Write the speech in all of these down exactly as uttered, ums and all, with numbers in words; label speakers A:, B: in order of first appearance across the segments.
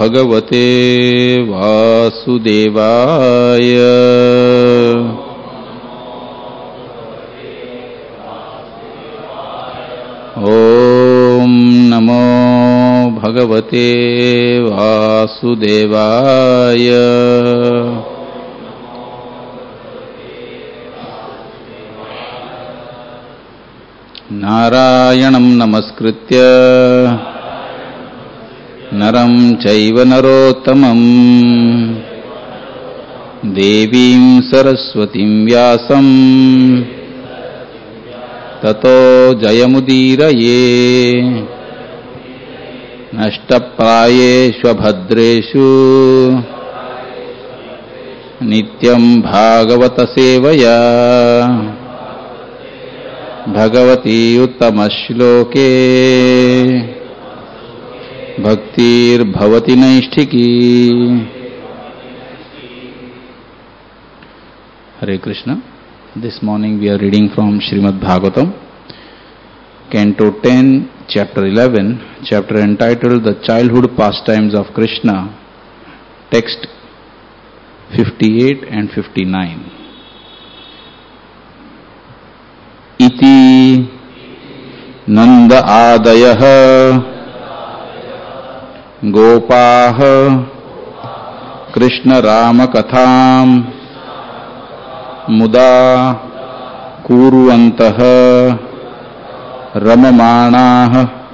A: भगवते वासुदेवाय। ओम नमो भगवते वासुदेवाय। नारायणं नमस्कृत्य नरं चैव नरोत्तमं देवीं सरस्वतीं व्यासं ततो जयमुदीरये। नष्टप्रायेषु भद्रेषु नित्यं भागवत सेवया Bhagwati उत्तमश्लोके भक्तिर्भवति नैष्ठिकी। Hare Krishna. This morning we are reading from Srimad Bhagavatam, Canto ten, Chapter eleven, chapter entitled The Childhood Pastimes of Krishna, text fifty-eight and fifty-nine. Iti Nanda Adayah गोपाः Krishna Ram कथां मुदा कुर्वन्तः रममाणाः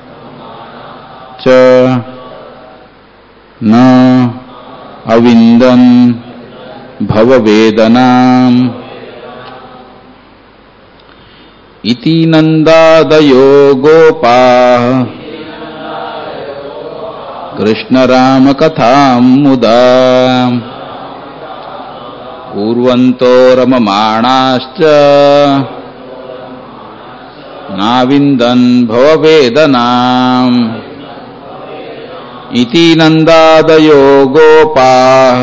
A: च न अविन्दन् भववेदनाम्। इति नन्दादयो गोपाः कृष्ण राम कथां मुदा कुर्वन्तो रममाणाश्च नाविन्दन् भववेदनाम्। इति नन्दादयो गोपाः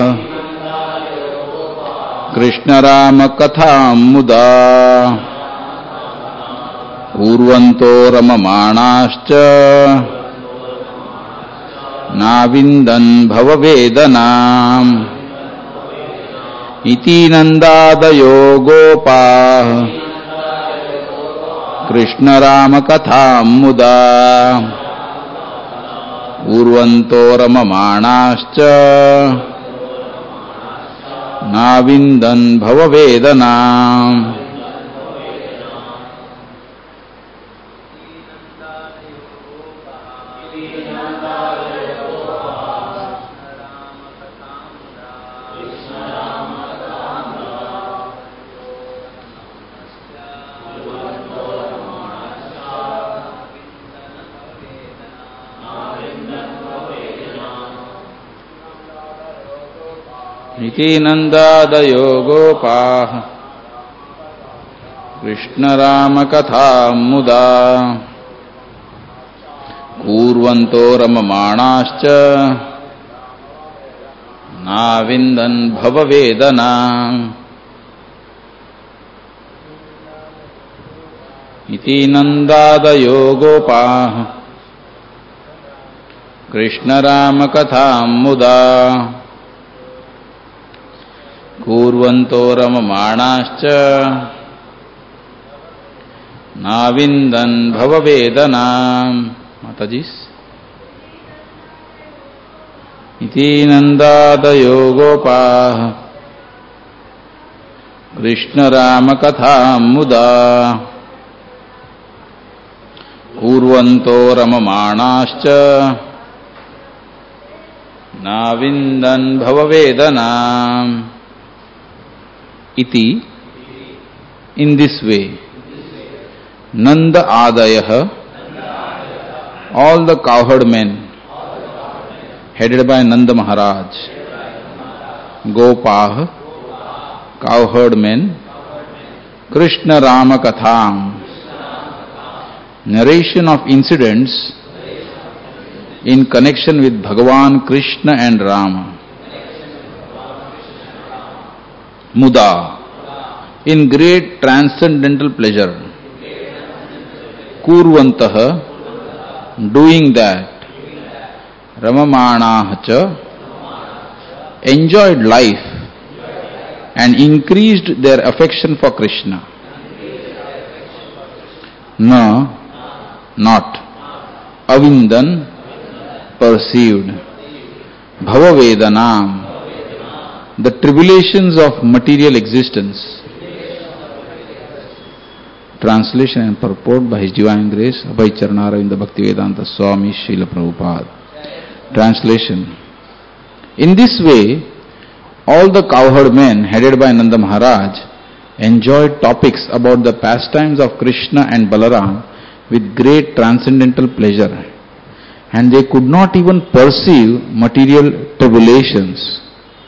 A: कृष्ण राम कथां मुदा कुर्वन्तो रममाणाश्च नाविन्दन् भववेदनाम्। इति नन्दादयो गोपाः कृष्ण राम कथां मुदा कुर्वन्तो रममाणाश्च नाविन्दन् भववेदनाम्। इति नन्दादयो गोपाः कृष्ण राम कथां मुदा कुर्वन्तो रममाणाश्च नाविन्दन् भववेदनाम्। इति नन्दादयो गोपाः कृष्ण राम कथां मुदा कुर्वन्तो रममाणाश्च नाविन्दन् भववेदनाम्। माताजी। इति नन्दादयो गोपाः कृष्ण राम कथां मुदा कुर्वन्तो रममाणाश्च नाविन्दन् भववेदनाम्। Iti, in this way, Nanda Adayah, all the cowherd men, headed by Nanda Maharaj, Gopah, cowherd men, Krishna Rama Katham, narration of incidents in connection with Bhagavan Krishna and Rama. Muda, in great transcendental pleasure. Kurvantaha, doing that. Ramamanah cha enjoyed life and increased their affection for Krishna. Na, not. Avindan, perceived. Bhavavedanam, the tribulations of material existence. Translation and purport by His Divine Grace, Abhay Charnaravinda Bhaktivedanta Swami Srila Prabhupada. Translation. In this way, all the cowherd men headed by Nanda Maharaj enjoyed topics about the pastimes of Krishna and Balaram with great transcendental pleasure, and they could not even perceive material tribulations.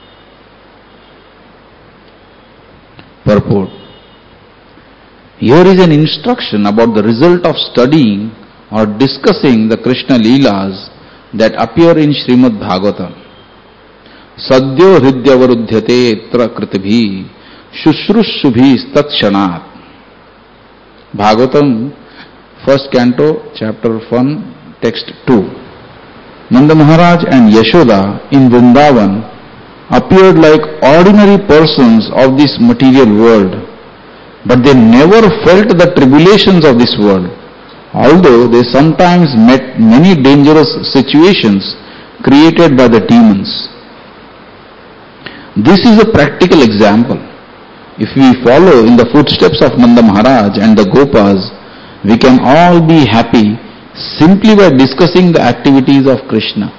A: Purport. Here is an instruction about the result of studying or discussing the Krishna Leelas that appear in Srimad Bhagavatam. Sadyo hridyavaruddhyate etra kritibhi shushrusubhi tatshanat. Bhagavatam, first canto, chapter one, text two. Nanda Maharaj and Yashoda in Vrindavan appeared like ordinary persons of this material world, but they never felt the tribulations of this world, although they sometimes met many dangerous situations created by the demons. This is a practical example. If we follow in the footsteps of Nanda Maharaj and the Gopas, we can all be happy simply by discussing the activities of Krishna.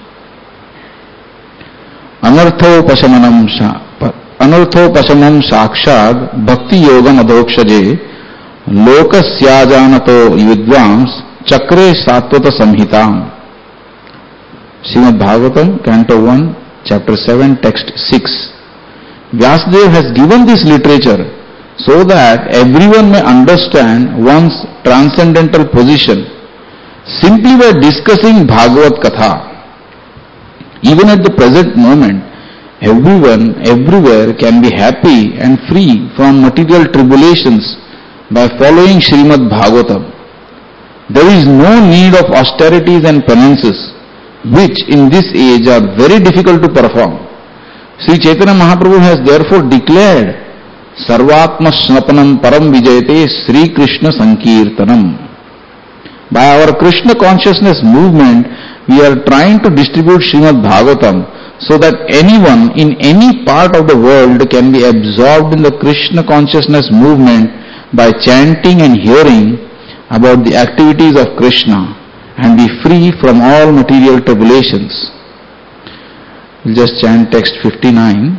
A: Anarthopasamanam Anarthopasamam Sakshad Bhakti Yogam Adhokshaje Lokasyajanato Yudvams Chakre Satvata Samhitam. Srimad Bhagavatam, Canto one, Chapter seven, Text six. Vyasadeva has given this literature so that everyone may understand one's transcendental position simply by discussing Bhagavad Katha. Even at the present moment, everyone, everywhere can be happy and free from material tribulations by following Srimad Bhagavatam. There is no need of austerities and penances, which in this age are very difficult to perform. Sri Chaitanya Mahaprabhu has therefore declared Sarvatma Snapanam Param Vijayate Sri Krishna Sankirtanam. By our Krishna consciousness movement, we are trying to distribute Srimad Bhagavatam so that anyone in any part of the world can be absorbed in the Krishna consciousness movement by chanting and hearing about the activities of Krishna and be free from all material tribulations. We'll just chant text fifty-nine.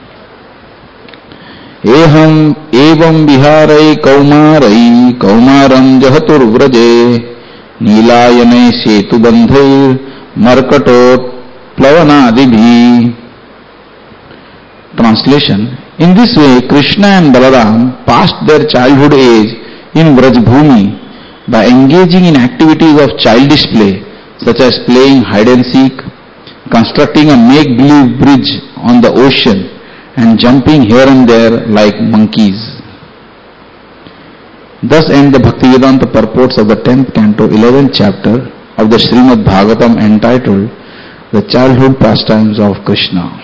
A: Eham evam viharai kaumarai kaumaram jahatur vraje Nilayane setu bandhair markatot plavanadibhi. Translation. In this way, Krishna and Balaram passed their childhood age in Vrajbhumi by engaging in activities of childish play, such as playing hide and seek, constructing a make-believe bridge on the ocean, and jumping here and there like monkeys. Thus end the Bhaktivedanta purports of the tenth canto, eleventh chapter of the Srimad Bhagavatam entitled The Childhood Pastimes of Krishna.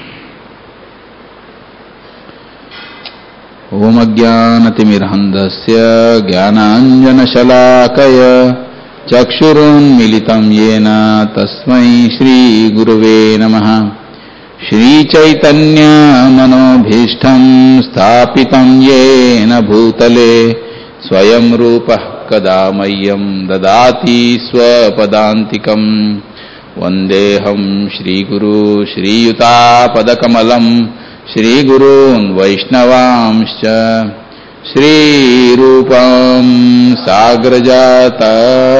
A: Om Ajnanatimirhandasya Jnananjana Shalakaya Chakshurun Militam Yena Tasmai Shri Guruve Namaha. Shri Chaitanya Manobhishtam Sthapitam Yena Bhutale Swayam Rupa Kadamayam Dadati Swapadantikam. Vandeham Shri Guru Shri Yuta Padakamalam Shri Gurun Vaishnavamscha Shri Rupam Sagrajata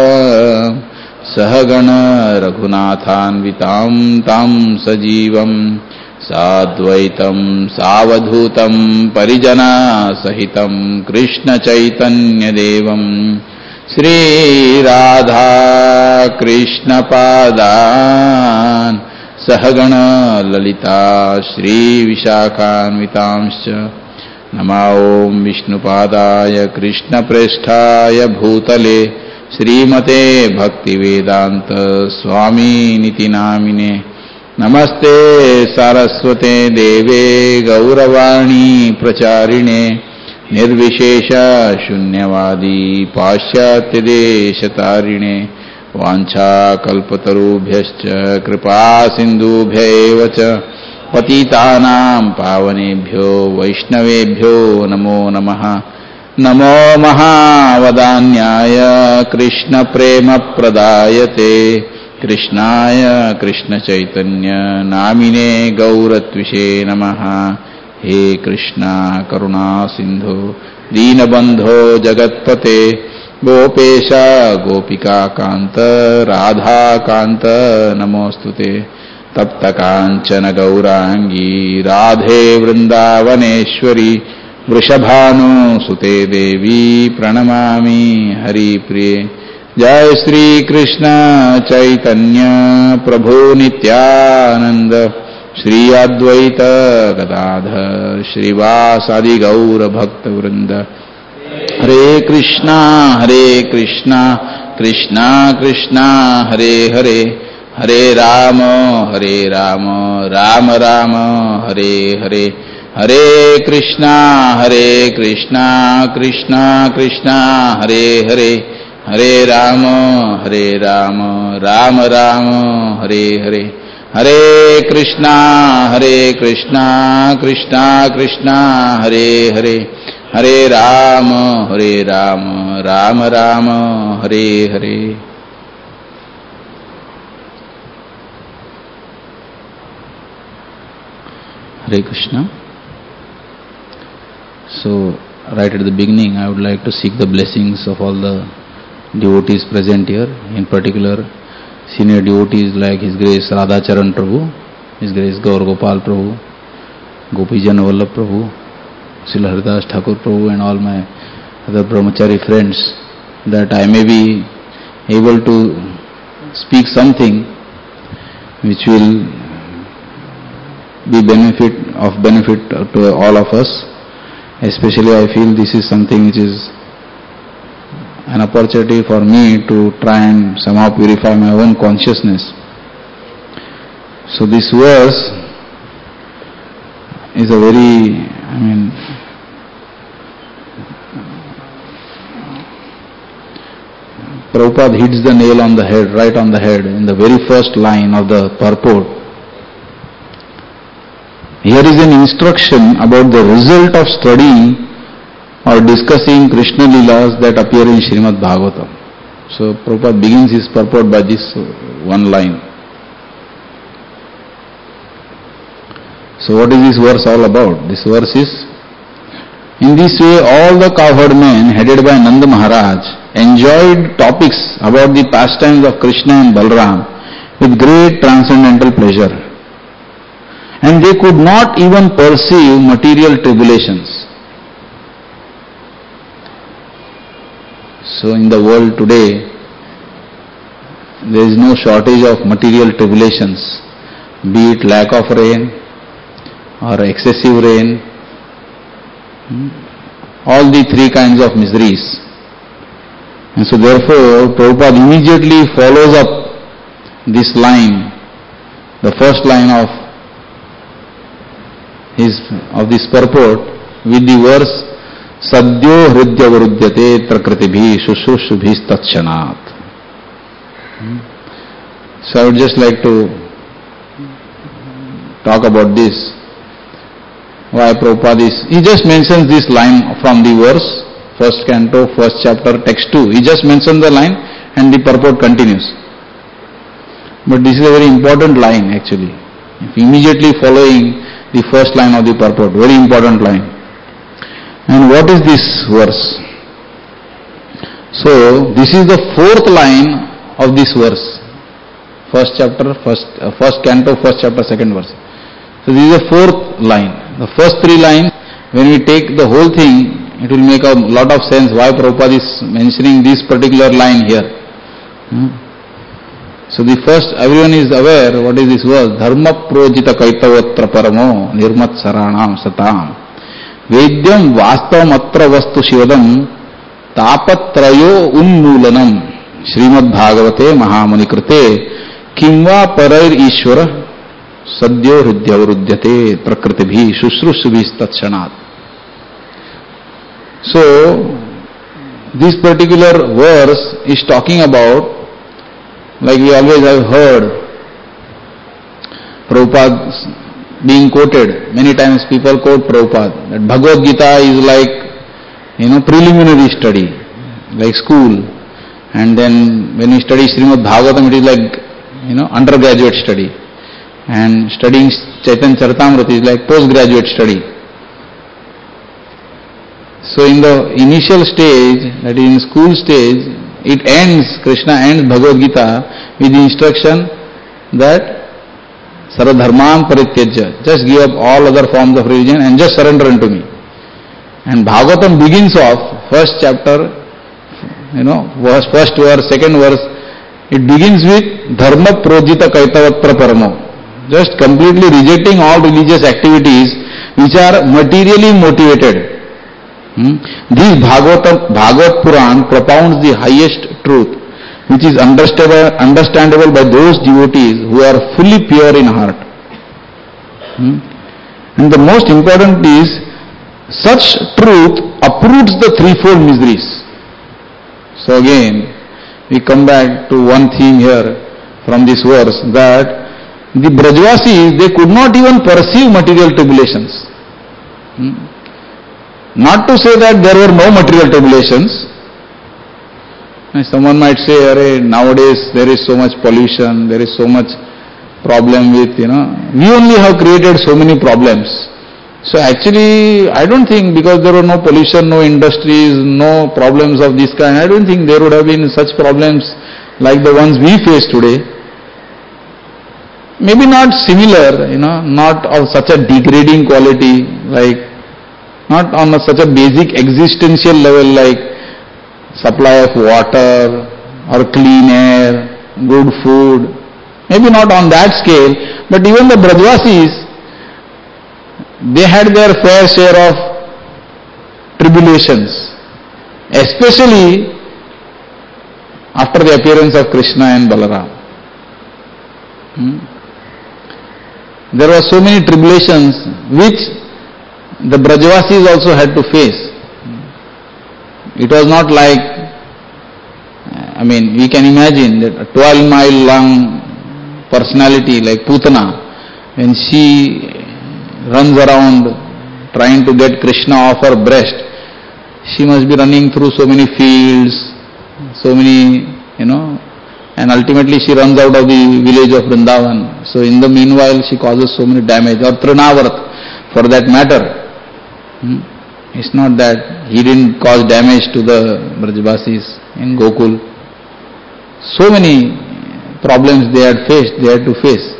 A: Sahagana Raghunathanvitam Tam Sajivam Sadvaitam Savadhutam Parijana Sahitam Krishna Chaitanya Devam Shri Radha Krishna Padan Sahagana Lalita Shri Vishakhanvitamscha. Nama Om Vishnupadaya Krishna Presthaya Bhutale श्रीमते भक्तिवेदांत स्वामी निति नामिने नमस्ते सारस्वते देवे गौरवाणी प्रचारिणे निर्विशेष शून्यवादी पाश्चात्य देशतारिणे वाञ्छाकल्पतरुभ्यश्च कृपा सिन्धुभ्यैव च पतितानां पावनेभ्यो वैष्णवेभ्यो नमो नमः। नमो महावदान्याय कृष्णप्रेमप्रदायते कृष्णाय कृष्णचैतन्य नामिने गौरत्विषे नमः। हे कृष्णा करुणा सिन्धो दीनबन्धो जगत्पते गोपेश गोपिका कांत राधा कांत नमोस्तुते। तप्त कांचन गौरांगी राधे वृंदावनेश्वरी वृषभानुसुते देवी प्रणमामि हरिप्रिये। जय श्री कृष्ण चैतन्य प्रभु नित्यानंद श्री अद्वैत गदाधर श्रीवासादि गौर भक्त वृंद। हरे कृष्णा हरे कृष्णा कृष्णा कृष्णा हरे हरे हरे राम हरे राम राम राम हरे हरे। हरे कृष्णा हरे कृष्णा कृष्णा कृष्णा हरे हरे हरे राम हरे राम राम राम हरे हरे। हरे कृष्णा हरे कृष्णा कृष्णा कृष्णा हरे हरे हरे राम हरे Ram Ram Ram Hare Hare. Hare Krishna. So, right at the beginning, I would like to seek the blessings of all the devotees present here, in particular senior devotees like His Grace Radha Charan Prabhu, His Grace Gaur Gopal Prabhu, Gopijan Vallabh Prabhu, Srila Haridas Thakur Prabhu, and all my other brahmachari friends, that I may be able to speak something which will be benefit of benefit to all of us. Especially I feel this is something which is an opportunity for me to try and somehow purify my own consciousness. So this verse is a very, I mean, Prabhupada hits the nail on the head, right on the head, in the very first line of the purport. Here is an instruction about the result of studying or discussing Krishna Leelas that appear in Srimad Bhagavatam. So Prabhupada begins his purport by this one line. So what is this verse all about? This verse is, in this way all the cowherd men headed by Nanda Maharaj enjoyed topics about the pastimes of Krishna and Balram with great transcendental pleasure. And they could not even perceive material tribulations. So in the world today, there is no shortage of material tribulations, be it lack of rain or excessive rain, all the three kinds of miseries. And so therefore, Prabhupada immediately follows up this line, the first line of his of this purport, with the verse Sadyo Hridya Varudyate Prakritibhi Shushrusubhis Tatshanat. So I would just like to talk about this. Why Prabhupada is, he just mentions this line from the verse, first canto, first chapter, text two. He just mentions the line and the purport continues. But this is a very important line actually. If immediately following the first line of the purport, very important line. And what is this verse? So this is the fourth line of this verse. First chapter, first uh, first canto, first chapter, second verse. So this is the fourth line. The first three lines, when we take the whole thing, it will make a lot of sense why Prabhupada is mentioning this particular line here. Hmm? So the first, everyone is aware, what is this verse? Dharma projita kaitavatra paramo nirmat saranam satam vedyam vastavam atra vastu shivadam tapatrayo unmulanam Srimad Bhagavate Mahamuni Krute Kimva Parair Ishvara Sadyo Hridyavarudyate Prakrtibhi Shushrusubhi Tatshanat. So, this particular verse is talking about, like we always have heard, Prabhupada being quoted. Many times people quote Prabhupada that Bhagavad Gita is like, you know, preliminary study, like school. And then when you study Srimad Bhagavatam, it is like, you know, undergraduate study. And studying Chaitanya Charitamrita is like postgraduate study. So in the initial stage, that is in school stage, it ends, Krishna ends Bhagavad Gita with the instruction that Saradharman Parityajya, just give up all other forms of religion and just surrender unto me. And Bhagavatam begins off, first chapter, you know, verse, first verse, second verse, it begins with Dharma Projita Kaitavatra Paramo, just completely rejecting all religious activities which are materially motivated. Hmm? This Bhagavatam, Bhagavat Puran propounds the highest truth, which is understandable, understandable by those devotees who are fully pure in heart. Hmm? And the most important is, such truth uproots the threefold miseries. So again, we come back to one theme here from this verse, that the Brajvasis, they could not even perceive material tribulations. Hmm? Not to say that there were no material tribulations. Someone might say, Arey, nowadays there is so much pollution, there is so much problem with, you know, we only have created so many problems. So actually, I don't think, because there were no pollution, no industries, no problems of this kind, I don't think there would have been such problems like the ones we face today. Maybe not similar, you know, not of such a degrading quality, like not on a, such a basic existential level like supply of water or clean air, good food. Maybe not on that scale, but even the Brajvasis, they had their fair share of tribulations, especially after the appearance of Krishna and Balaram. Hmm? There were so many tribulations which the Brajvasis also had to face. It was not like, I mean, we can imagine that a twelve mile long personality like Putana, when she runs around trying to get Krishna off her breast, she must be running through so many fields, so many, you know, and ultimately she runs out of the village of Vrindavan. So in the meanwhile she causes so many damage, or Trinavarth for that matter. Hmm? It's not that he didn't cause damage to the Brajvasis in Gokul. So many problems they had faced, they had to face.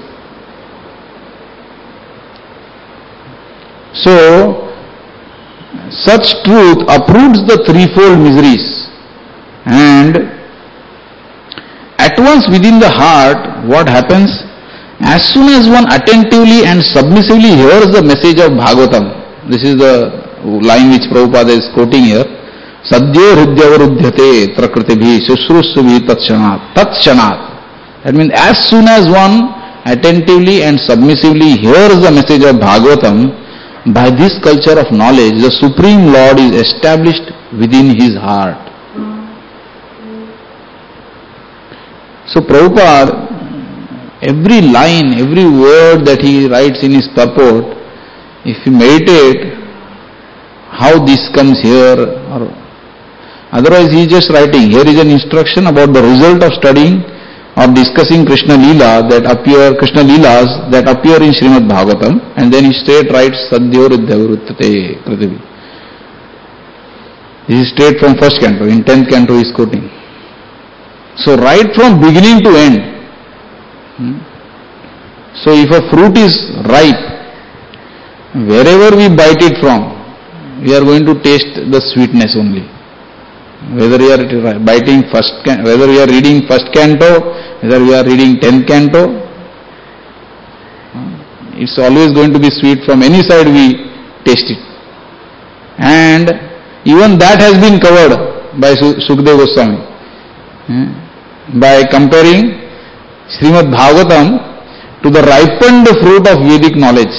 A: So, such truth uproots the threefold miseries, and at once within the heart, what happens? As soon as one attentively and submissively hears the message of Bhagavatam, this is the line which Prabhupada is quoting here, Sadyo Hridyavarudyate Prakrtibhi Shushrusubhi Tatshanat. Tatshanat. That means as soon as one attentively and submissively hears the message of Bhagavatam, by this culture of knowledge, the Supreme Lord is established within his heart. So Prabhupada, every line, every word that he writes in his purport, if you meditate how this comes here, or otherwise he is just writing. Here is an instruction about the result of studying or discussing Krishna Leela that appear, Krishna Leelas that appear in Srimad Bhagavatam, and then he straight writes Sadyo Hridyavarudyate Kritivi. This is straight from first canto. In tenth canto he is quoting. So right from beginning to end. Hmm? So if a fruit is ripe, wherever we bite it from, we are going to taste the sweetness only. Whether we are biting first, whether we are reading first canto, whether we are reading tenth canto, it's always going to be sweet. From any side we taste it. And even that has been covered by Sukadeva Goswami. by comparing Srimad Bhagavatam to the ripened fruit of Vedic knowledge.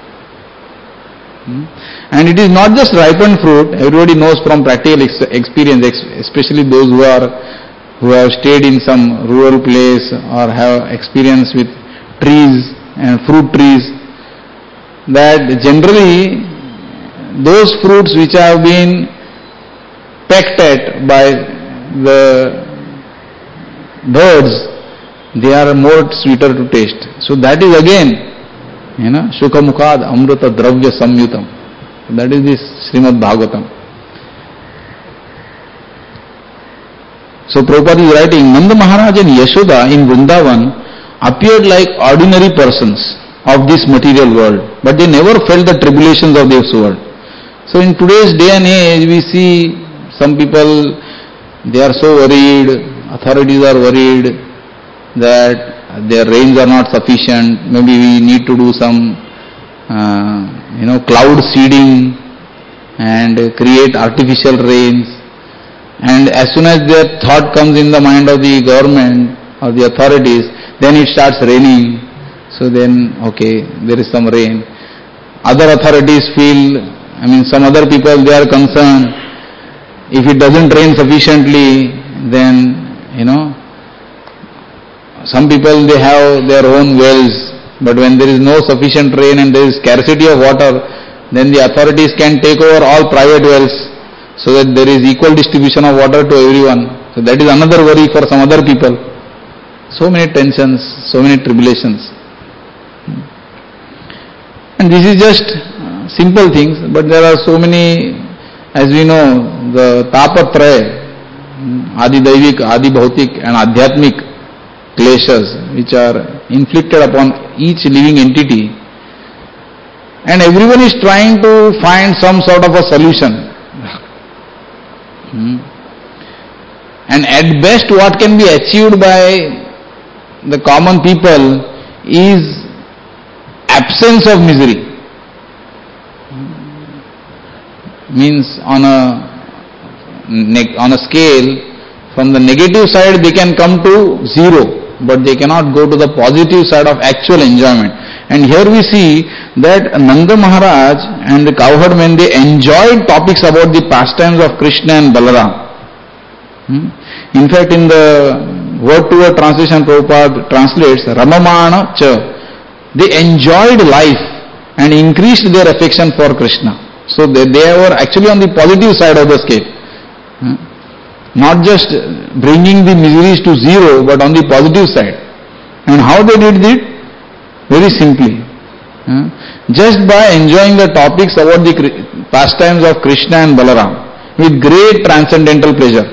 A: And it is not just ripened fruit. Everybody knows from practical ex- experience, especially those who are who have stayed in some rural place or have experience with trees and fruit trees, that generally those fruits which have been pecked at by the birds, they are more sweeter to taste. So that is again, you know, Shukha Mukhad Amrita Dravya Samyutam. That is this Srimad Bhagavatam. So Prabhupada is writing, Nanda Maharaj and Yashoda in Vrindavan appeared like ordinary persons of this material world, but they never felt the tribulations of this world. So in today's day and age, we see some people, they are so worried, authorities are worried that their rains are not sufficient, maybe we need to do some uh, you know, cloud seeding and create artificial rains. And as soon as their thought comes in the mind of the government or the authorities, then it starts raining. So then, okay, there is some rain. Other authorities feel, I mean, some other people, they are concerned. If it doesn't rain sufficiently, then, you know, some people, they have their own wells, but when there is no sufficient rain and there is scarcity of water, then the authorities can take over all private wells so that there is equal distribution of water to everyone. So that is another worry for some other people. So many tensions, so many tribulations. And this is just simple things, but there are so many, as we know, the Tapatraya, Adi Daivik, Adi Bhautik and Adhyatmik kleshas which are inflicted upon each living entity, and everyone is trying to find some sort of a solution. Hmm. And at best what can be achieved by the common people is absence of misery. Means on a on a scale, from the negative side they can come to zero, but they cannot go to the positive side of actual enjoyment. And here we see that Nanda Maharaj and the cowherd men, they enjoyed topics about the pastimes of Krishna and Balaram. Hmm? In fact, in the word-to-word translation, Prabhupada translates Ramamana Cha. They enjoyed life and increased their affection for Krishna. So they, they were actually on the positive side of the scale. Hmm? Not just bringing the miseries to zero, but on the positive side. And how they did it? Very simply. Hmm? Just by enjoying the topics about the pastimes of Krishna and Balaram with great transcendental pleasure.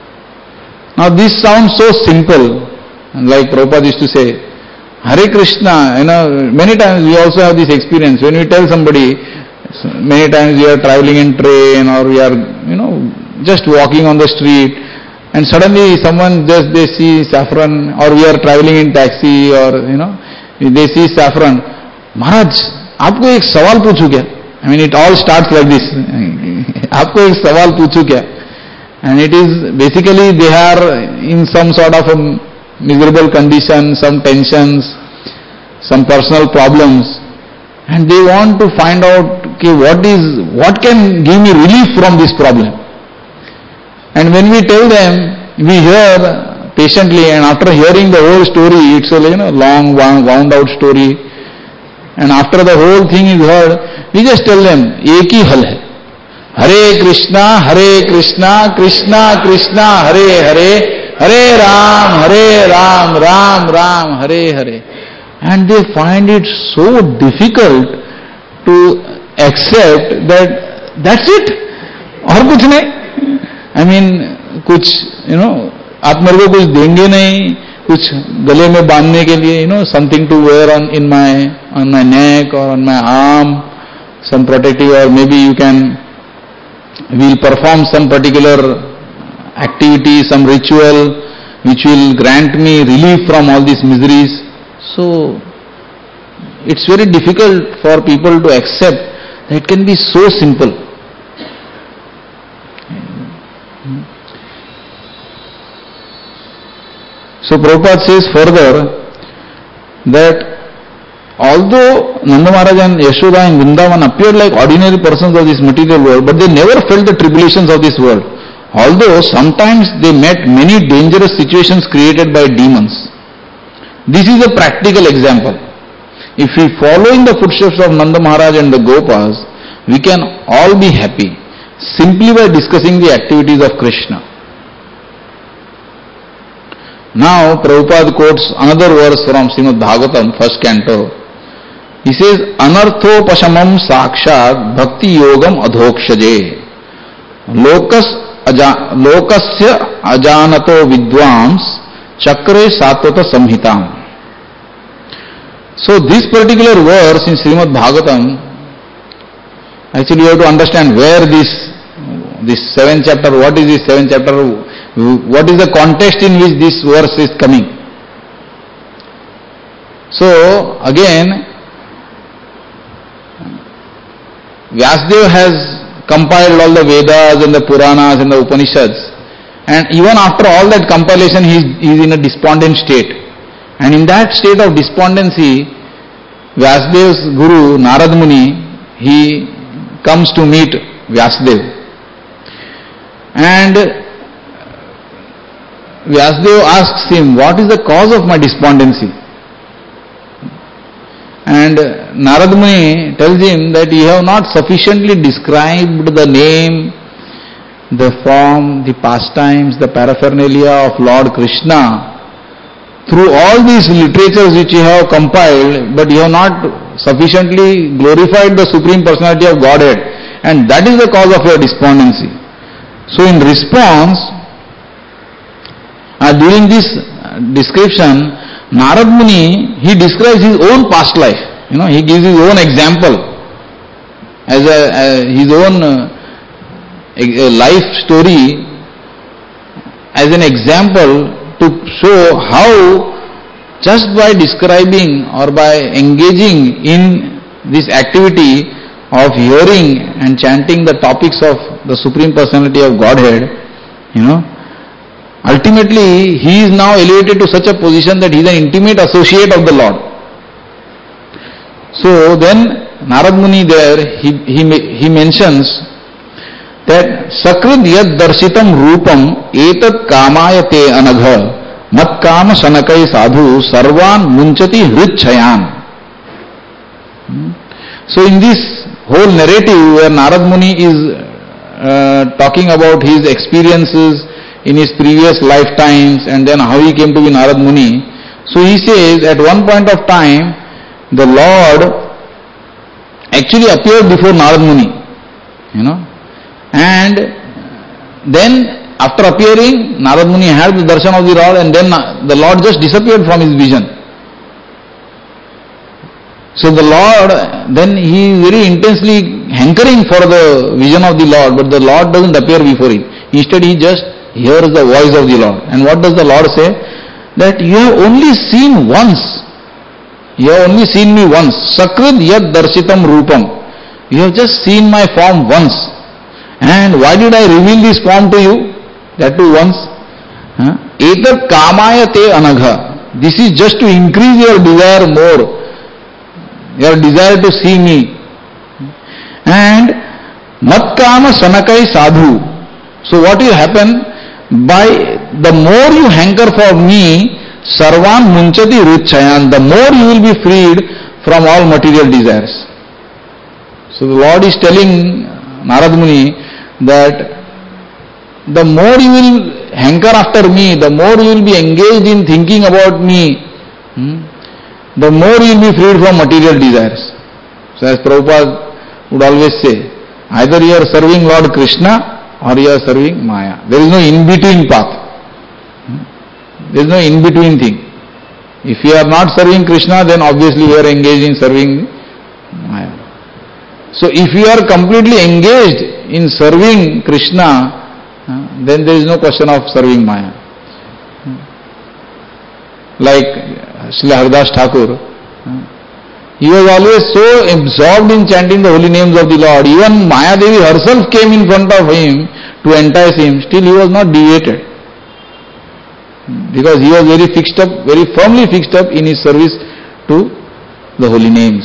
A: Now this sounds so simple, like Prabhupada used to say, Hare Krishna, you know, many times we also have this experience. When we tell somebody, many times we are traveling in train or we are, you know, just walking on the street, and suddenly someone just they see saffron, or we are traveling in taxi, or you know, they see saffron. Maharaj, आपको एक सवाल पूछूं क्या? I mean, it all starts like this. आपको एक सवाल पूछूं क्या? And it is basically they are in some sort of a miserable condition, some tensions, some personal problems, and they want to find out, okay, what is, what can give me relief from this problem. And when we tell them, we hear patiently, and after hearing the whole story, it's a, you know, long, wound out story, and after the whole thing is heard, we just tell them, ek hi hal hai. Hare Krishna, Hare Krishna, Krishna Krishna, Hare Hare, Hare Ram, Hare Ram, Ram Ram, Hare Hare. And they find it so difficult to accept that that's it. और कुछ नहीं. I mean, कुछ, you know, आप मेरे को कुछ देंगे नहीं, कुछ गले में बांधने के लिए, you know, something to wear on in my on my neck or on my arm, some protective, or maybe you can, we'll perform some particular activity, some ritual which will grant me relief from all these miseries. So it's very difficult for people to accept that it can be so simple. So Prabhupada says further that although Nanda Maharaj and Yashoda in Vrindavan appeared like ordinary persons of this material world, but they never felt the tribulations of this world. Although sometimes they met many dangerous situations created by demons. This is a practical example. If we follow in the footsteps of Nanda Maharaj and the Gopas, we can all be happy simply by discussing the activities of Krishna. Now Prabhupada quotes another verse from Srimad Bhagavatam, first canto. He says, Anarthopashamam sakshat bhakti yogam adhokshaje lokas aja, lokasya ajanato vidvams chakre satvata samhitam. So this particular verse in Srimad Bhagavatam, actually you have to understand where this this seventh chapter, what is this seventh chapter, what is the context in which this verse is coming. So again, Vyasadeva has compiled all the Vedas and the Puranas and the Upanishads, and even after all that compilation he is, he is in a despondent state. And in that state of despondency, Vyasadeva's guru Narad Muni, he comes to meet Vyasadeva. And Vyasadeva asks him, what is the cause of my despondency? And Narad Muni tells him that you have not sufficiently described the name, the form, the pastimes, the paraphernalia of Lord Krishna through all these literatures which you have compiled, but you have not sufficiently glorified the Supreme Personality of Godhead, and that is the cause of your despondency. So in response, uh, during this description, Narad Muni, he describes his own past life. You know, he gives his own example as a, a his own uh, a, a life story as an example to show how just by describing or by engaging in this activity of hearing and chanting the topics of the Supreme Personality of Godhead, you know, ultimately he is now elevated to such a position that he is an intimate associate of the Lord. So then Narad Muni there, he, he, he mentions that Sakrid yad darshitam rupam etat kamayate anagha mat kama sanakai sadhu sarvan munchati hrichayan. So in this whole narrative where Narad Muni is uh, talking about his experiences in his previous lifetimes and then how he came to be Narad Muni, so he says at one point of time the Lord actually appeared before Narad Muni, you know, and then after appearing, Narad Muni had the darshan of the Lord, and then the Lord just disappeared from his vision. So the Lord, then he is very intensely hankering for the vision of the Lord, but the Lord doesn't appear before him. Instead he just hears the voice of the Lord. And what does the Lord say? That you have only seen once. You have only seen me once. Sakrid yad darshitam rupam. You have just seen my form once. And why did I reveal this form to you? That too once. Etat kamayate anagha. This is just to increase your desire more. Your desire to see me. And mat kama sanakai sadhu. So what will happen? By the more you hanker for me, sarvan munchati ruchayan, the more you will be freed from all material desires. So the Lord is telling Narad Muni that the more you will hanker after me, the more you will be engaged in thinking about me, hmm, the more you will be freed from material desires. So as Prabhupada would always say, either you are serving Lord Krishna or you are serving Maya. There is no in-between path. There is no in-between thing. If you are not serving Krishna, then obviously you are engaged in serving Maya. So if you are completely engaged in serving Krishna, then there is no question of serving Maya. Like Srila Haridas Thakur, he was always so absorbed in chanting the holy names of the Lord. Even Maya Devi herself came in front of him to entice him. Still he was not deviated. Because he was very fixed up, very firmly fixed up in his service to the holy names.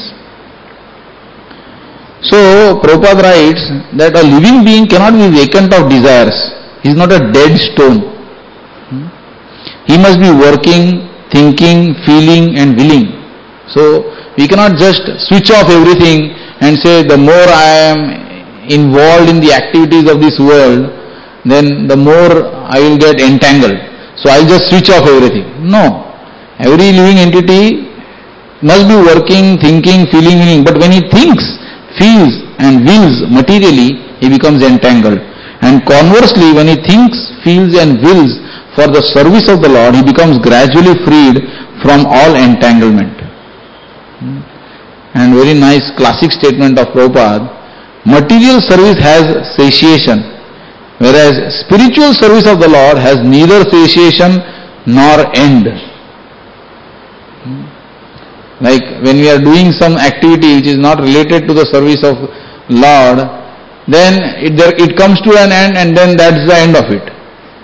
A: So Prabhupada writes that a living being cannot be vacant of desires. He is not a dead stone. He must be working, thinking, feeling and willing. So we cannot just switch off everything and say the more I am involved in the activities of this world, then the more I will get entangled. So I'll just switch off everything. No. Every living entity must be working, thinking, feeling, willing. But when he thinks, feels and wills materially, he becomes entangled. And conversely, when he thinks, feels and wills for the service of the Lord, he becomes gradually freed from all entanglement. And very nice classic statement of Prabhupada, material service has satiation, whereas spiritual service of the Lord has neither satiation nor end. Like when we are doing some activity which is not related to the service of Lord, then it, there, it comes to an end and then that's the end of it.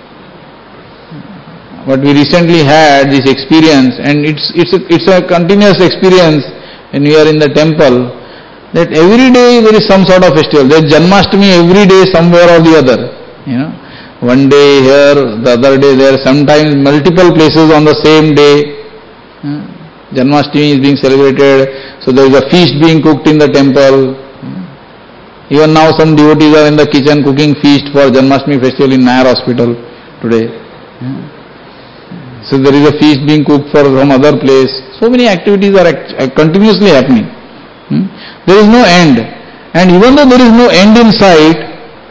A: But we recently had this experience, and it's, it's, a, it's a continuous experience when we are in the temple, that every day there is some sort of festival. There is Janmashtami every day somewhere or the other. You know, one day here, the other day there, sometimes multiple places on the same day. Janmashtami is being celebrated, so there is a feast being cooked in the temple. Even now some devotees are in the kitchen cooking feast for Janmashtami festival in Nayar Hospital today. So there is a feast being cooked for some other place. So many activities are act- continuously happening. Hmm? There is no end. And even though there is no end in sight,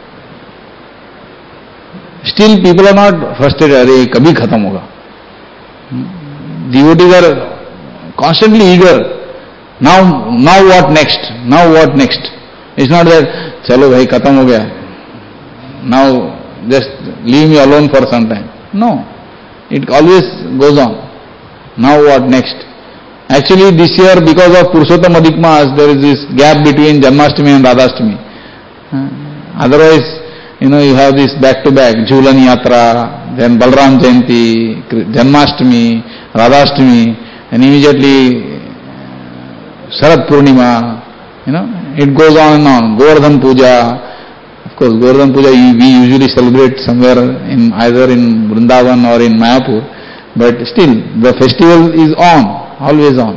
A: still people are not frustrated. Arey, kabhi khatam hoga. Hmm? Devotees are constantly eager. Now, now what next? Now what next? It's not that, chalo bhai, khatam ho gaya. Now just leave me alone for some time. No. It always goes on. Now what next? Actually this year, because of Purushottam Adhik Maas, there is this gap between Janmashtami and Radhashtami. Uh, otherwise, you know, you have this back-to-back, Jhulan Yatra, then Balram Jayanti, Janmashtami, Radhashtami, and immediately Sharad Purnima, you know, it goes on and on. Govardhan Puja. Of course, Govardhan Puja we usually celebrate somewhere in either in Vrindavan or in Mayapur, but still the festival is on, always on.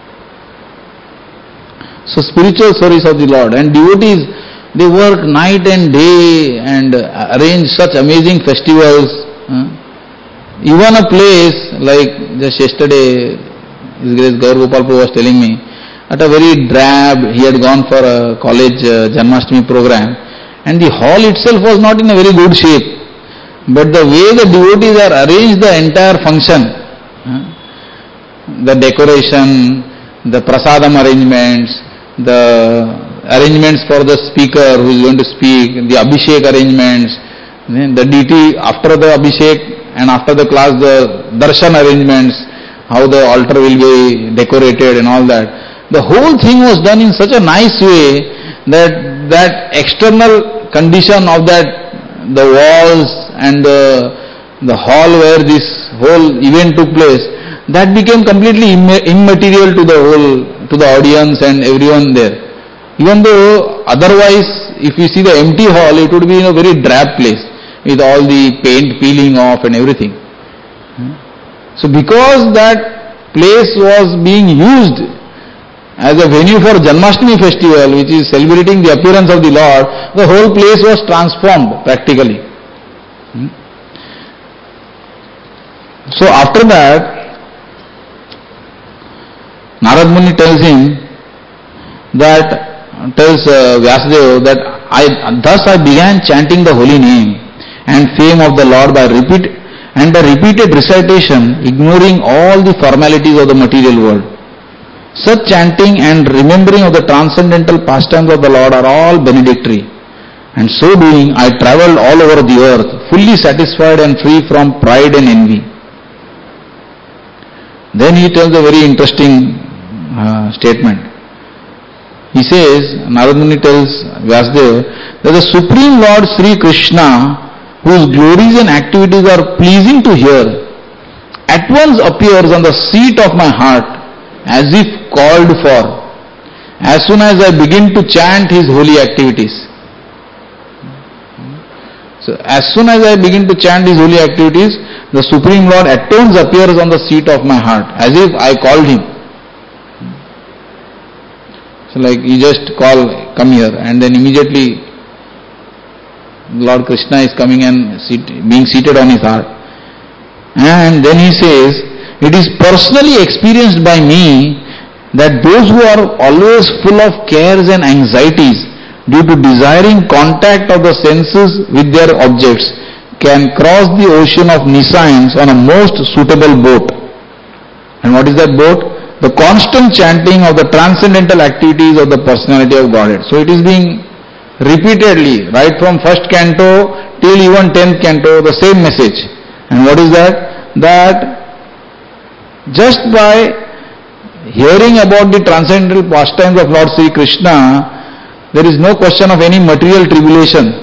A: So spiritual service of the Lord, and devotees, they work night and day and arrange such amazing festivals. Even a place like just yesterday, His Grace Gaur Gopal Prabhu was telling me, at a very drab, he had gone for a college uh, Janmashtami program, and the hall itself was not in a very good shape. But the way the devotees are arranged the entire function, the decoration, the prasadam arrangements, the arrangements for the speaker who is going to speak, the abhishek arrangements, then the D T after the abhishek and after the class the darshan arrangements, how the altar will be decorated and all that. The whole thing was done in such a nice way that that external condition of that, the walls and the, the hall where this whole event took place, that became completely immaterial to the whole, to the audience and everyone there. Even though otherwise, if you see the empty hall, it would be in a very drab place with all the paint peeling off and everything. So because that place was being used as a venue for Janmashtami festival, which is celebrating the appearance of the Lord, the whole place was transformed practically. Hmm? So after that, Narad Muni tells him that, tells uh, Vyasadeva that I, thus I began chanting the holy name and fame of the Lord by repeat and by repeated recitation, ignoring all the formalities of the material world. Such chanting and remembering of the transcendental pastimes of the Lord are all benedictory. And so doing, I travelled all over the earth, fully satisfied and free from pride and envy. Then he tells a very interesting uh, statement. He says, Narad Muni tells Vyasadeva, that the Supreme Lord Sri Krishna, whose glories and activities are pleasing to hear, at once appears on the seat of my heart as if called for, as soon as I begin to chant his holy activities. So as soon as I begin to chant his holy activities, the Supreme Lord at once appears on the seat of my heart, as if I called him. So like you just call, come here, and then immediately Lord Krishna is coming and sit, being seated on his heart. And then he says, it is personally experienced by me that those who are always full of cares and anxieties due to desiring contact of the senses with their objects can cross the ocean of nescience on a most suitable boat. And what is that boat? The constant chanting of the transcendental activities of the personality of Godhead. So it is being repeatedly, right from first canto till even tenth canto, the same message. And what is that? That just by hearing about the transcendental pastimes of Lord Sri Krishna, there is no question of any material tribulation,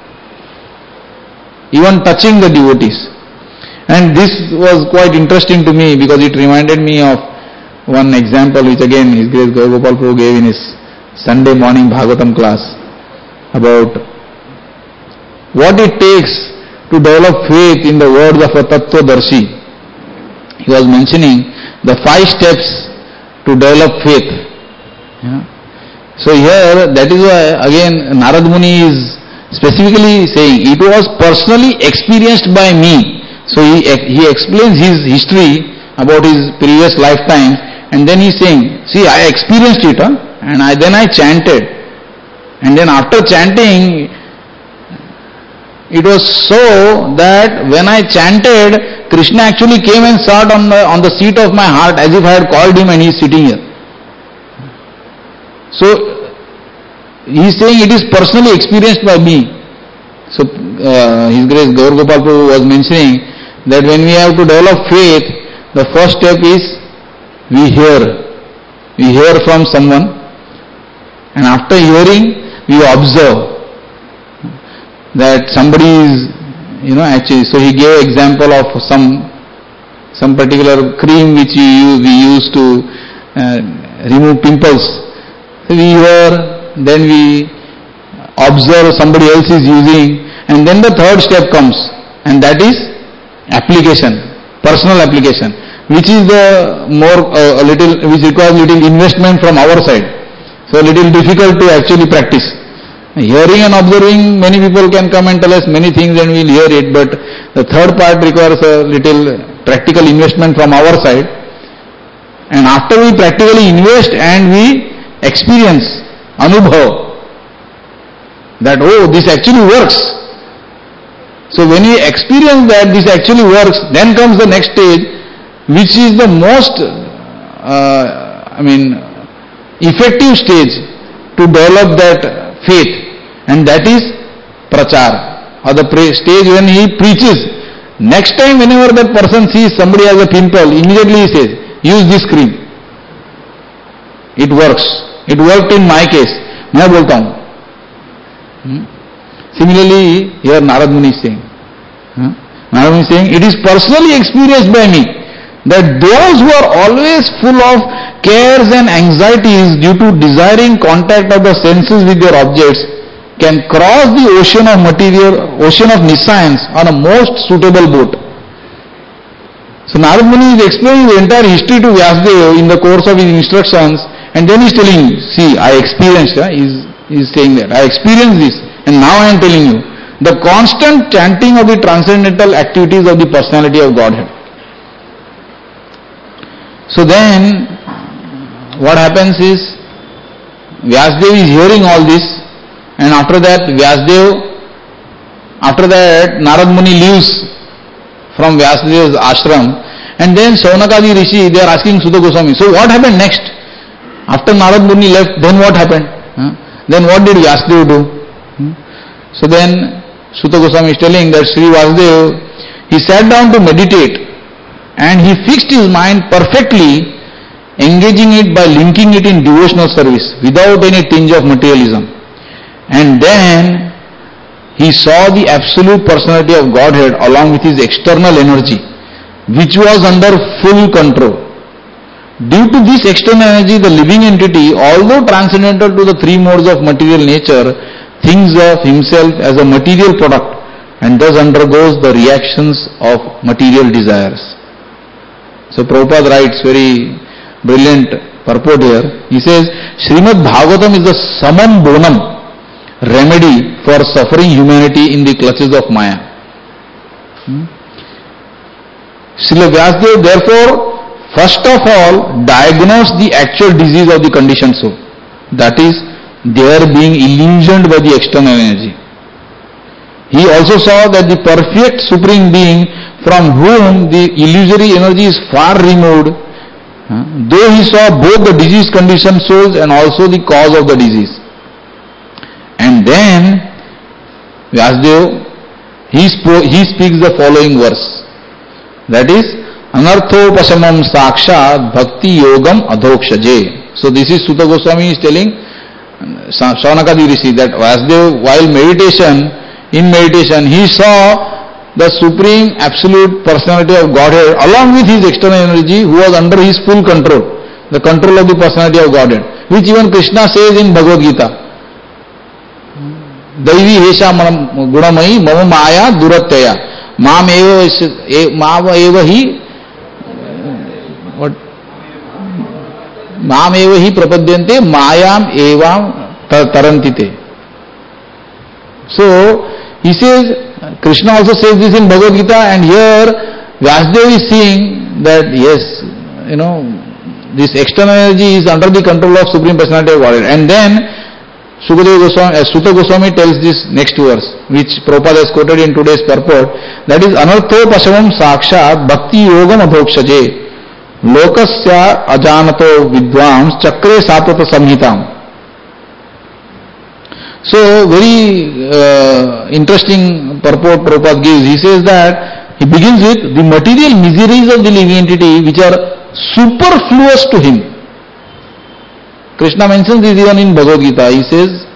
A: even touching the devotees. And this was quite interesting to me because it reminded me of one example which again His Grace Gaur Gopal Prabhu gave in his Sunday morning Bhagavatam class about what it takes to develop faith in the words of a Tattvadarshi. He was mentioning the five steps to develop faith. Yeah. So here, that is why again Narad Muni is specifically saying, it was personally experienced by me. So he, he explains his history about his previous lifetime, and then he is saying, see, I experienced it, huh? and I, then I chanted. And then after chanting, it was so that when I chanted, Krishna actually came and sat on the, on the seat of my heart as if I had called him and he is sitting here. So, he is saying it is personally experienced by me. So, uh, His Grace Gaur Gopal Prabhu was mentioning that when we have to develop faith, the first step is we hear. We hear from someone, and after hearing, we observe that somebody is, you know, actually, so he gave example of some some particular cream which we use, we use to uh, remove pimples. So we hear, then we observe somebody else is using, and then the third step comes, and that is application, personal application, which is the more uh, a little, which requires little investment from our side. So a little difficult to actually practice. Hearing and observing, many people can come and tell us many things and we'll hear it, but the third part requires a little practical investment from our side. And after we practically invest and we experience, anubhav, that oh, this actually works. So when we experience that this actually works, then comes the next stage, which is the most, uh, I mean, effective stage to develop that faith. And that is prachar, or the stage when he preaches. Next time whenever that person sees somebody has a pimple, immediately he says, use this cream. It works. It worked in my case. मैं बोलता हूँ. Hmm? Similarly, here Narad Muni is saying, huh? Narad Muni is saying, it is personally experienced by me that those who are always full of cares and anxieties due to desiring contact of the senses with their objects can cross the ocean of material, ocean of nescience on a most suitable boat. So Narad Muni is explaining the entire history to Vyasdeva in the course of his instructions, and then he is telling, see, I experienced, uh, he is saying that, I experienced this, and now I am telling you, the constant chanting of the transcendental activities of the personality of Godhead. So then, what happens is, Vyasdeva is hearing all this, and after that, Vyasdeva, after that, Narad Muni leaves from Vyasadeva's ashram, and then Saunakadi Rishi, they are asking Suta Goswami, so what happened next? After Narad Muni left, then what happened? Huh? Then what did Vyasadeva do? Hmm? So then, Suta Goswami is telling that Sri Vasudeva, he sat down to meditate, and he fixed his mind perfectly, engaging it by linking it in devotional service without any tinge of materialism. And then he saw the absolute personality of Godhead along with his external energy. which was under full control. Due to this external energy, the living entity, although transcendental to the three modes of material nature, thinks of himself as a material product and thus undergoes the reactions of material desires. So Prabhupada writes very brilliant purport here. He says, Srimad Bhagavatam is the summum bonum remedy for suffering humanity in the clutches of Maya. Hmm? Srila Vyasadeva therefore first of all diagnose the actual disease of the conditioned soul. That is, they are being illusioned by the external energy. He also saw that the perfect Supreme Being from whom the illusory energy is far removed, though he saw both the disease conditioned souls and also the cause of the disease. And then Vyasadeva, he, spoke, he speaks the following verse. That is, Anarthopasamam sakshat bhakti yogam adhokshaje. So this is Sutta Goswami is telling Shaunakadi Rishi that Vyasadeva, while meditation, in meditation, he saw the Supreme Absolute Personality of Godhead along with his external energy who was under his full control, the control of the Personality of Godhead, which even Krishna says in Bhagavad Gita. Daivi hesha gunamayi mama maya duratyaya mam eva hi what mam eva hi prapadyante mayam evam tarantite. So he says, Krishna also says this in Bhagavad Gita, and here Vyasadeva is seeing that yes, you know, this external energy is under the control of Supreme Personality of Godhead. And then Sukadeva Goswami, uh, Sutta Goswami tells this next verse, which Prabhupada has quoted in today's purport, that is, Anartho Pashavam Sakshat Bhakti Yogam Adhokshaje Lokasya Ajanato Vidvams Chakre Sapata Samhitam. So, very uh, interesting purport Prabhupada gives. He says that, he begins with the material miseries of the living entity which are superfluous to him. Krishna mentions this even in Bhagavad Gita. He says,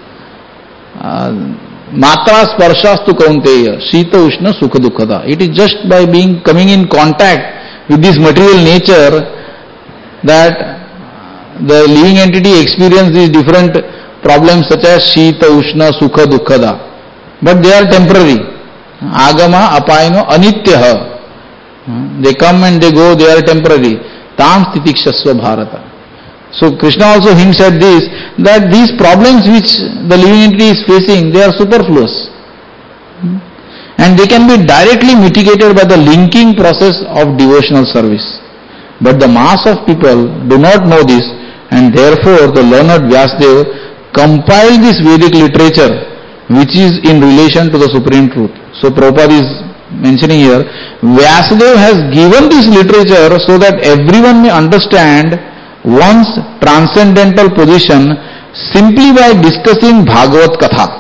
A: Matra sparshas tu kaunteya, Shita ushna sukha dukkada. It is just by being coming in contact with this material nature that the living entity experiences these different problems such as Shita, Ushna, Sukha, Dukkhada. But they are temporary. Agama, Apayano, Anityaha. They come and they go, they are temporary. Tam Stitikshasva Bharata. So Krishna also hints at this, that these problems which the living entity is facing, they are superfluous. And they can be directly mitigated by the linking process of devotional service. But the mass of people do not know this, and therefore the learned Vyasadeva compiled this Vedic literature which is in relation to the Supreme Truth. So Prabhupada is mentioning here, Vyasadeva has given this literature so that everyone may understand one's transcendental position simply by discussing Bhagavad Katha.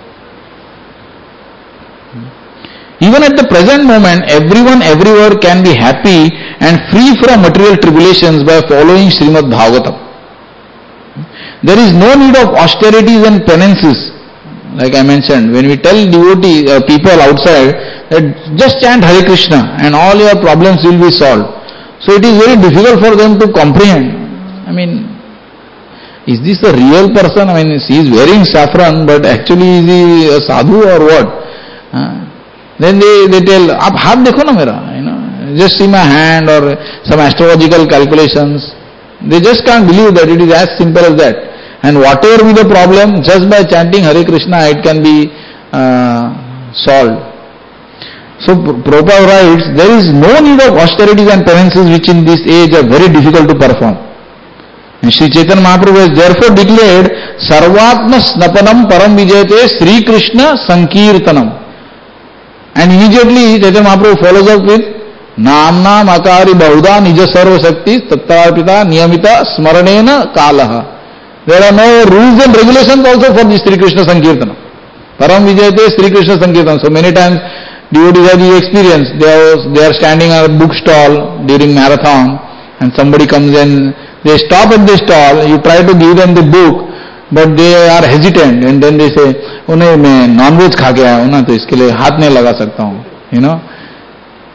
A: Even at the present moment, everyone everywhere can be happy and free from material tribulations by following Srimad Bhagavatam. There is no need of austerities and penances. Like I mentioned, when we tell devotees, uh, people outside that just chant Hare Krishna and all your problems will be solved. So it is very difficult for them to comprehend. I mean, is this a real person? I mean, he is wearing saffron, but actually is he a sadhu or what? Uh, then they, they tell, "Aap haath dekho na mera," you know, just see my hand or some astrological calculations. They just can't believe that it is as simple as that. And whatever be the problem, just by chanting Hare Krishna, it can be uh, solved. So Prabhupada writes, there is no need of austerities and penances which in this age are very difficult to perform. And Sri Chaitanya Mahaprabhu has therefore declared, Sarvatma Snapanam Param Vijayate Sri Krishna Sankirtanam. And immediately Chaitanya Mahaprabhu follows up with, Namna Makari Bahuda Nija Sarva Shakti Tattarpita Niyamita Smaranena Kalaha. There are no rules and regulations also for this Sri Krishna Sankirtana. Param Vijayate Sri Krishna Sankirtana. So many times devotees have the experience. They are, they are standing at a bookstall during marathon and somebody comes in. They stop at the stall. You try to give them the book, but they are hesitant, and then they say, "Oh no, मैं non-veg खा के आया हूँ ना, तो इसके लिए हाथ नहीं लगा सकता हूँ." You know.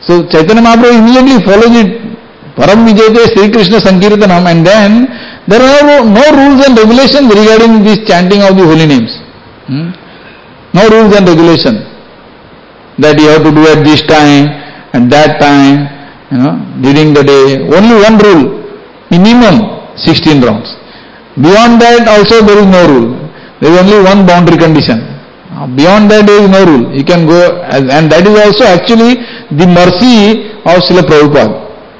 A: So Chaitanya Mahaprabhu immediately follows it. Param Vijayate Sri Krishna Sankirtanam, and then there are no, no rules and regulations regarding this chanting of the holy names. Hmm? No rules and regulations that you have to do at this time and that time, you know, during the day. Only one rule, minimum sixteen rounds. Beyond that also there is no rule. There is only one boundary condition. Beyond that there is no rule. You can go, and that is also actually the mercy of Srila Prabhupada.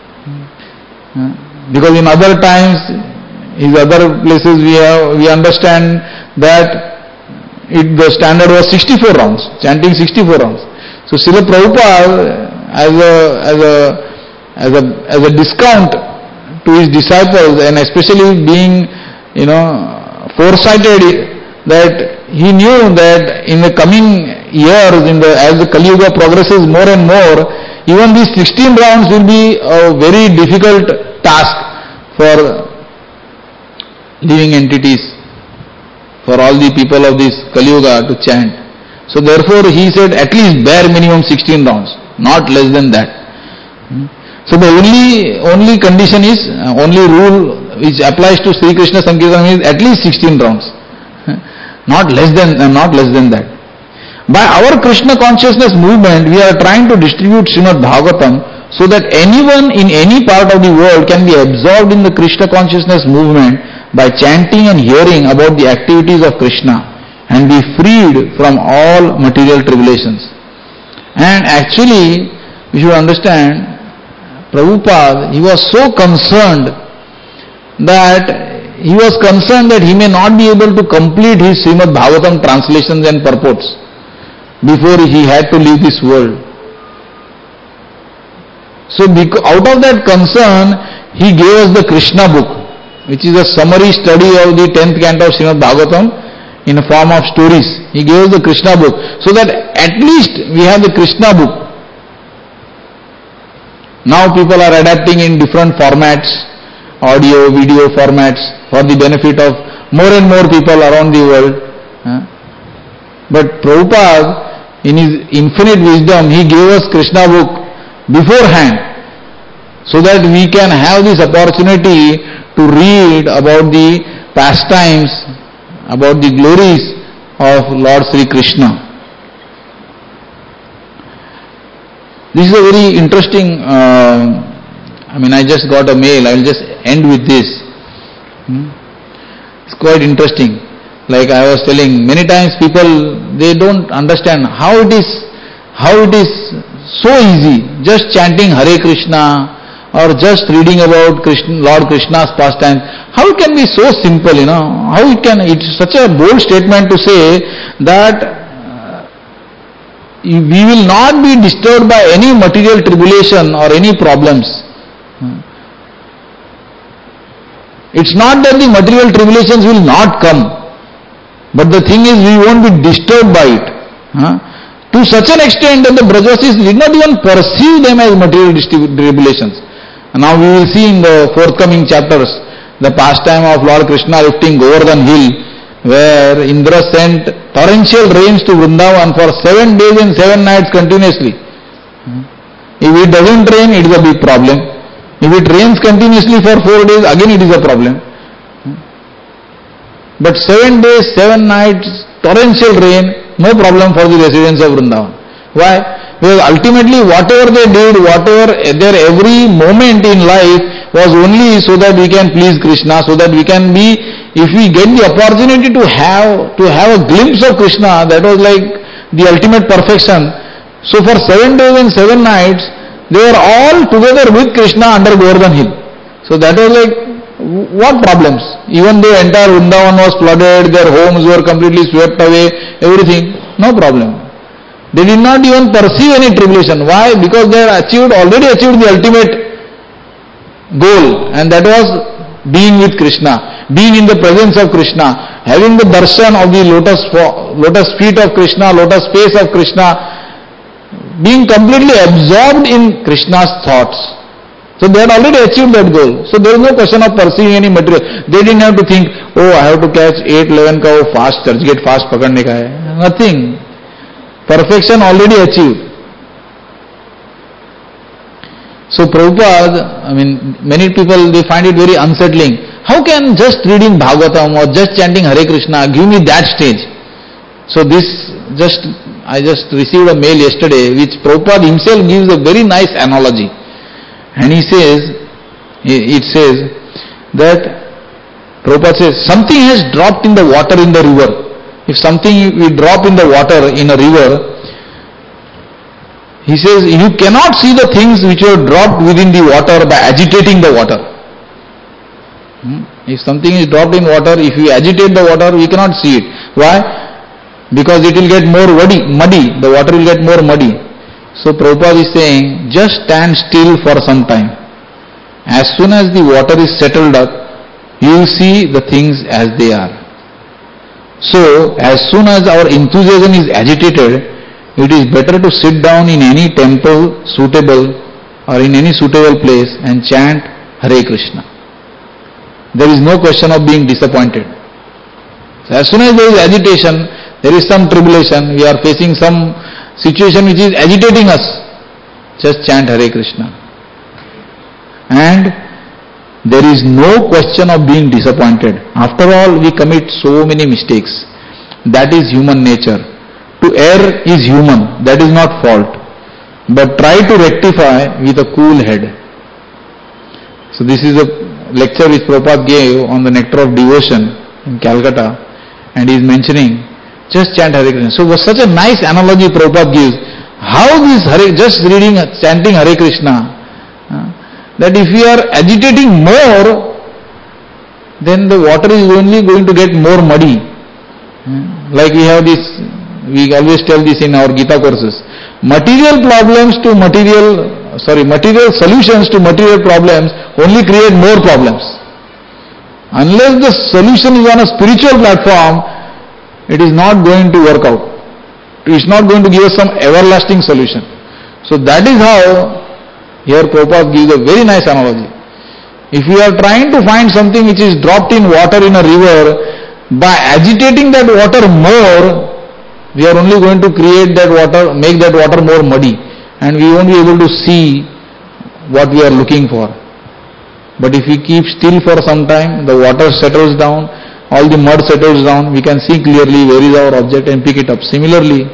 A: Because in other times, in other places we have, we understand that it, the standard was sixty-four rounds, chanting sixty-four rounds. So Srila Prabhupada, as a, as a, as a, as a discount to his disciples, and especially being, you know, foresighted, that he knew that in the coming years, in the, as the Kali Yuga progresses more and more, even these sixteen rounds will be a very difficult task for living entities, for all the people of this Kali Yuga to chant. So therefore he said at least bare minimum sixteen rounds, not less than that. So the only only condition is, uh, only rule which applies to Sri Krishna Sankirtanam is at least sixteen rounds, not less than uh, not less than that. By our Krishna consciousness movement, we are trying to distribute Srimad Bhagavatam so that anyone in any part of the world can be absorbed in the Krishna consciousness movement by chanting and hearing about the activities of Krishna and be freed from all material tribulations. And actually, we should understand, Prabhupada, he was so concerned that he was concerned that he may not be able to complete his Srimad Bhagavatam translations and purports before he had to leave this world. So out of that concern, he gave us the Krishna book, which is a summary study of the tenth canto of Srimad Bhagavatam in a form of stories. He gave us the Krishna book, so that at least we have the Krishna book. Now people are adapting in different formats, audio, video formats, for the benefit of more and more people around the world. But Prabhupada, in his infinite wisdom, he gave us Krishna book beforehand, so that we can have this opportunity to read about the pastimes, about the glories of Lord Sri Krishna. This is a very interesting, uh, I mean I just got a mail, I will just end with this. Hmm? It's quite interesting. Like I was telling, many times people, they don't understand how it is, how it is so easy, just chanting Hare Krishna or just reading about Krishna, Lord Krishna's pastimes. How it can be so simple, you know? How it can, it's such a bold statement to say that uh, we will not be disturbed by any material tribulation or any problems. It's not that the material tribulations will not come, but the thing is we won't be disturbed by it. Huh? To such an extent that the Brajavasis did not even perceive them as material tribulations. And now we will see in the forthcoming chapters the pastime of Lord Krishna lifting Govardhan hill, where Indra sent torrential rains to Vrindavan for seven days and seven nights continuously. If it doesn't rain, it is a big problem. If it rains continuously for four days, again it is a problem. But seven days, seven nights, torrential rain, no problem for the residents of Vrindavan. Why? Because ultimately whatever they did, whatever their every moment in life was only so that we can please Krishna, so that we can be, if we get the opportunity to have, to have a glimpse of Krishna, that was like the ultimate perfection. So for seven days and seven nights, they were all together with Krishna under Govardhan hill. So that was like, what problems? Even though entire Vrindavan was flooded, their homes were completely swept away, everything, no problem. They did not even perceive any tribulation. Why? Because they had achieved, already achieved the ultimate goal, and that was being with Krishna, being in the presence of Krishna, having the darshan of the lotus, lotus feet of Krishna, lotus face of Krishna, being completely absorbed in Krishna's thoughts. So they had already achieved that goal. So there is no question of perceiving any material. They didn't have to think, oh, I have to catch eight eleven ka wo fast, churchgate fast pakadne ka hai. Nothing. Perfection already achieved. So Prabhupada, I mean, many people, they find it very unsettling. How can just reading Bhagavatam or just chanting Hare Krishna give me that stage? So this, just, I just received a mail yesterday which Prabhupada himself gives a very nice analogy. And he says, it says that, Prabhupada says, something has dropped in the water in the river. If something we drop in the water in a river, he says, you cannot see the things which are dropped within the water by agitating the water. Hmm? If something is dropped in water, if you agitate the water, we cannot see it. Why? Because it will get more muddy, muddy. The water will get more muddy. So Prabhupada is saying, just stand still for some time. As soon as the water is settled up, you will see the things as they are. So, as soon as our enthusiasm is agitated, it is better to sit down in any temple suitable or in any suitable place and chant Hare Krishna. There is no question of being disappointed. So as soon as there is agitation, there is some tribulation, we are facing some situation which is agitating us, just chant Hare Krishna. And there is no question of being disappointed. After all, we commit so many mistakes. That is human nature. To err is human, that is not fault. But try to rectify with a cool head. So this is a lecture which Prabhupada gave on the nectar of devotion in Calcutta, and he is mentioning, just chant Hare Krishna. So it was such a nice analogy Prabhupada gives. How this Hare, just reading, chanting Hare Krishna, uh, that if we are agitating more, then the water is only going to get more muddy. Uh, like we have this, we always tell this in our Gita courses. Material problems to material, sorry, material solutions to material problems only create more problems. Unless the solution is on a spiritual platform, it is not going to work out. It is not going to give us some everlasting solution. So that is how here Prabhupada gives a very nice analogy. If we are trying to find something which is dropped in water in a river, by agitating that water more, we are only going to create that water, make that water more muddy, and we won't be able to see what we are looking for. But if we keep still for some time, the water settles down, all the mud settles down, we can see clearly where is our object and pick it up. Similarly,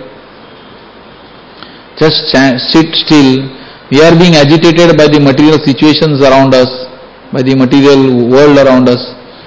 A: just sit still. We are being agitated by the material situations around us, by the material world around us.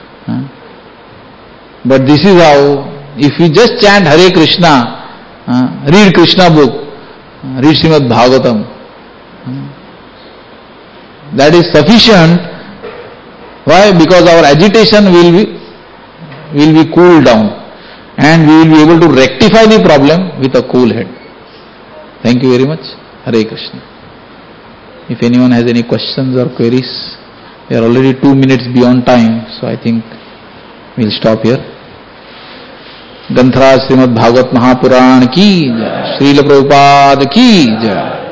A: But this is how, if we just chant Hare Krishna, uh, read Krishna book, uh, read Srimad Bhagavatam, uh, that is sufficient. Why? Because our agitation will be, will be cooled down, and we will be able to rectify the problem with a cool head. Thank you very much. Hare Krishna. If anyone has any questions or queries, we are already two minutes beyond time, so I think we'll stop here. ग्रंथराज Shrimad Bhagavat Mahapuran की जय, श्रील प्रभुपाद की जय।